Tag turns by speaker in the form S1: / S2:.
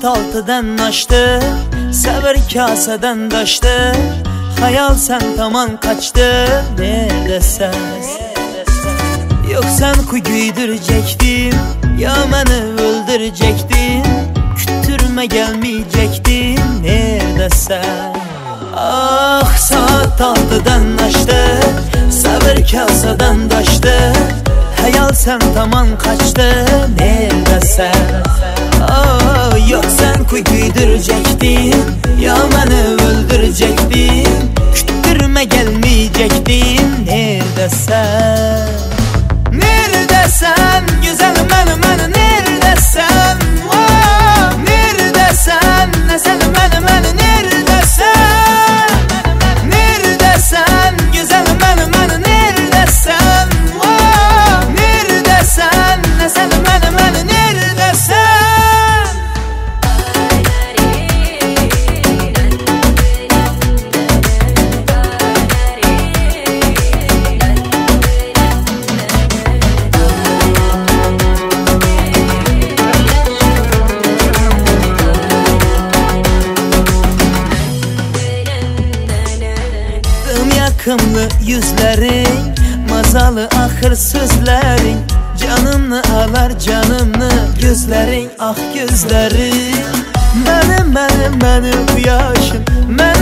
S1: Saat 6'dan açtı, səbir kasədən daşdı. Hayal sen tamam kaçtı, neredesən? Yok sen güydürecektin, ya beni öldürecektin. Kütürme gelmeyecektin, neredesən? Ah, saat 6'dan açtı, səbir kasədən daşdı. Hayal sen tamam kaçtı, neredesən? Ah, yok sen güydürecektin, ya beni öldürecektin. Küttürme gelmeyecektin, neredesən? Neredesən, güzelim benim, neredesən? Oh, neredesən, neselim benim, neredesən? Neredesən, güzelim benim, neredesən? Oh, neredesən, neselim benim, neredesən? Yakımlı yüzlerin, mazalı ahır sözlerin. Canımı alar canımı, gözlerin ah gözlerin. Benim bu yaşım,